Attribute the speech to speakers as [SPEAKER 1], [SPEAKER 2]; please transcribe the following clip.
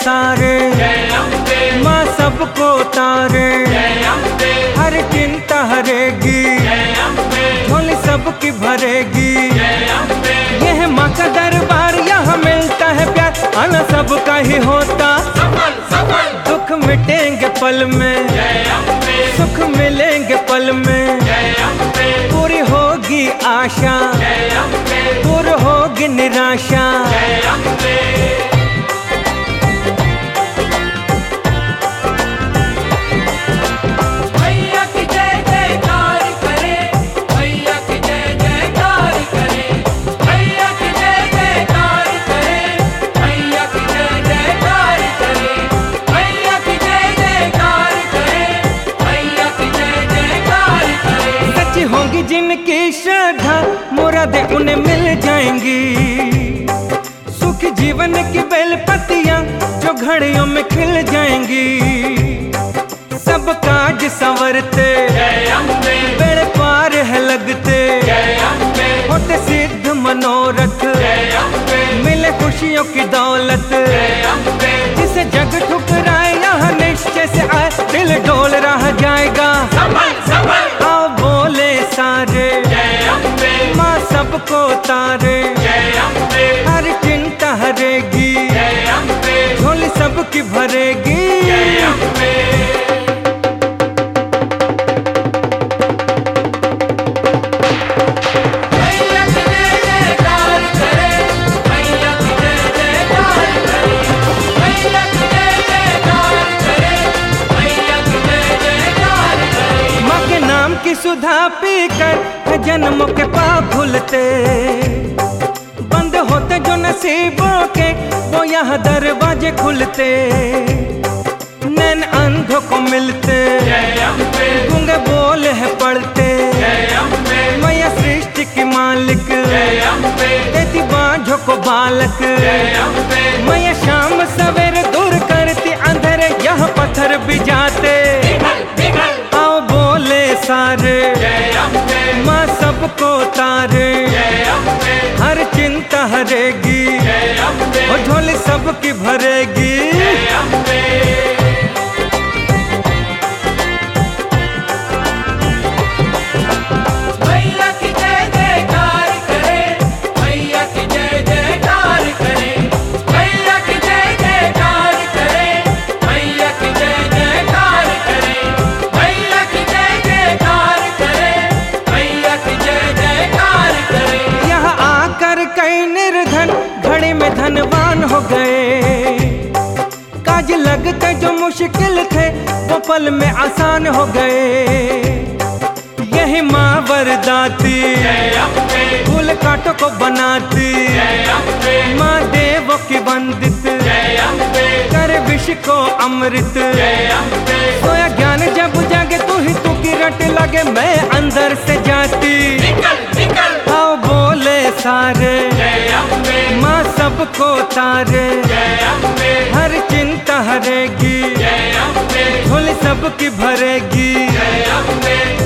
[SPEAKER 1] सारे, माँ सबको तारे, हर चिंता हरेगी, झोली सबकी भरेगी। यह माँ का दरबार, यहाँ मिलता है प्यार, आना सबका ही होता। दुख मिटेंगे पल में, सुख मिलेंगे पल में, पूरी होगी आशा, दूर होगी निराशा। होंगी जिनकी श्रद्धा, मुरादें उन्हें मिल जाएंगी। सुख जीवन की बेलपत्तियां जो घड़ियों में खिल जाएंगी। सब काज संवरते, बेड़े पार है लगते, होते सिद्ध मनोरथ, मिले खुशियों की दौलत। जिसे जग ठुकराए यहाँ निश्चय से आए, दिल डोल रहा जाएगा। आओ बोले सारे, माँ सबको तारे, हर चिंता हरेगी, झोली सबकी भरेगी। की सुधा पीकर जन्मों के पाप खुलते, बंद होते जो नसीबों के वो यहाँ दरवाजे खुलते। नैन अंधों को मिलते, गूंगे बोले है पढ़ते, मैया सृष्टि की मालिक, देती बांझों को बालक। मैया शाम सवेरे दूर करती अंधेरे, यहाँ पत्थर भी जाते। आओ बोले सारे, माँ सबको तारे, हर चिंता हरेगी, और झोली सबकी भरेगी। घड़ी में धनवान हो गए, काज लगते जो मुश्किल थे वो पल में आसान हो गए। यही माँ वरदाती, फूल कांटों को बनाती, माँ देवों की वंदित, कर विष को अमृत। सोया ज्ञान जब जागे तू ही तू की रट लगे, मैं अंदर से जाती। आओ बोले सारे, माँ सबको तारे, हर चिंता हरेगी, झोली सबकी भरेगी।